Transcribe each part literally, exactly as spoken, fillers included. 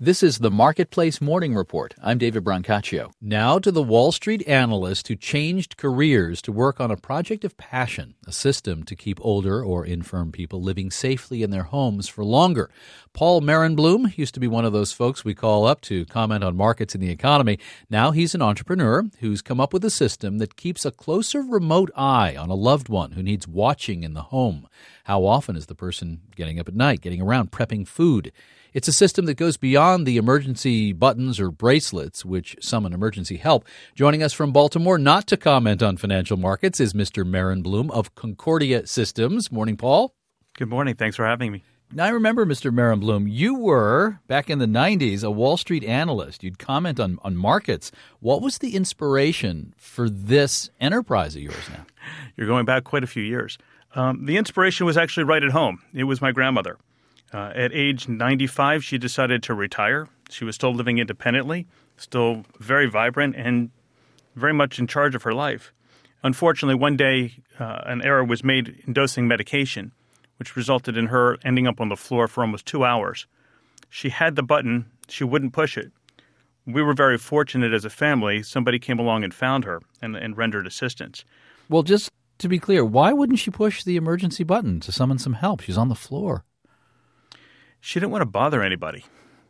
This is the Marketplace Morning Report. I'm David Brancaccio. Now to the Wall Street analyst who changed careers to work on a project of passion, a system to keep older or infirm people living safely in their homes for longer. Paul Merenblum used to be one of those folks we call up to comment on markets and the economy. Now he's an entrepreneur who's come up with a system that keeps a closer remote eye on a loved one who needs watching in the home. How often is the person getting up at night, getting around, prepping food? It's a system that goes beyond the emergency buttons or bracelets, which summon emergency help. Joining us from Baltimore, not to comment on financial markets, is Mister Merenblum of Concordia Systems. Morning, Paul. Good morning. Thanks for having me. Now, I remember, Mister Merenblum, you were, back in the nineties, a Wall Street analyst. You'd comment on, on markets. What was the inspiration for this enterprise of yours now? You're going back quite a few years. Um, the inspiration was actually right at home. It was my grandmother. Uh, at age ninety-five, she decided to retire. She was still living independently, still very vibrant, and very much in charge of her life. Unfortunately, one day, uh, an error was made in dosing medication, which resulted in her ending up on the floor for almost two hours. She had the button. She wouldn't push it. We were very fortunate as a family. Somebody came along and found her and, and rendered assistance. Well, just to be clear, why wouldn't she push the emergency button to summon some help? She's on the floor. She didn't want to bother anybody.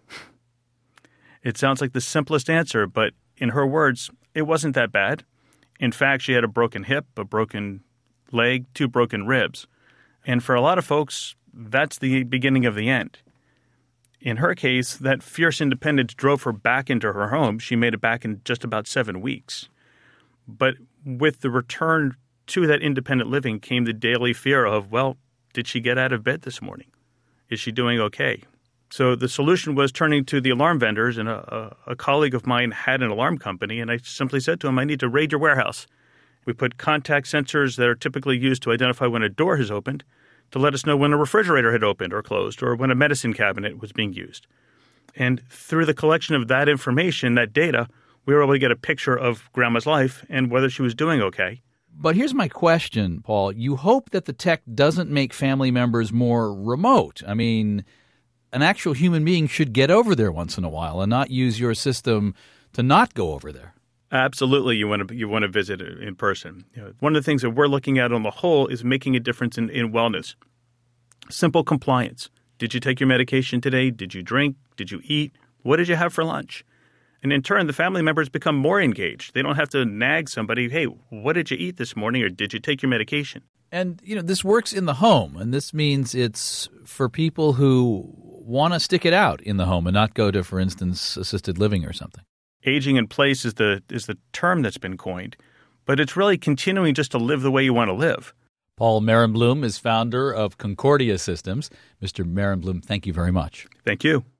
It sounds like the simplest answer, but in her words, it wasn't that bad. In fact, she had a broken hip, a broken leg, two broken ribs. And for a lot of folks, that's the beginning of the end. In her case, that fierce independence drove her back into her home. She made it back in just about seven weeks. But with the return to that independent living came the daily fear of, well, did she get out of bed this morning? Is she doing okay? So the solution was turning to the alarm vendors, and a, a, a colleague of mine had an alarm company, and I simply said to him, I need to raid your warehouse. We put contact sensors that are typically used to identify when a door has opened to let us know when a refrigerator had opened or closed or when a medicine cabinet was being used. And through the collection of that information, that data, we were able to get a picture of Grandma's life and whether she was doing okay. But here's my question, Paul. You hope that the tech doesn't make family members more remote. I mean, an actual human being should get over there once in a while and not use your system to not go over there. Absolutely, you want to you want to visit in person. You know, one of the things that we're looking at on the whole is making a difference in, in wellness. Simple compliance. Did you take your medication today? Did you drink? Did you eat? What did you have for lunch? And in turn, the family members become more engaged. They don't have to nag somebody, hey, what did you eat this morning, or did you take your medication? And, you know, this works in the home, and this means it's for people who want to stick it out in the home and not go to, for instance, assisted living or something. Aging in place is the is the term that's been coined, but it's really continuing just to live the way you want to live. Paul Merenblum is founder of Concordia Systems. Mister Merenblum, thank you very much. Thank you.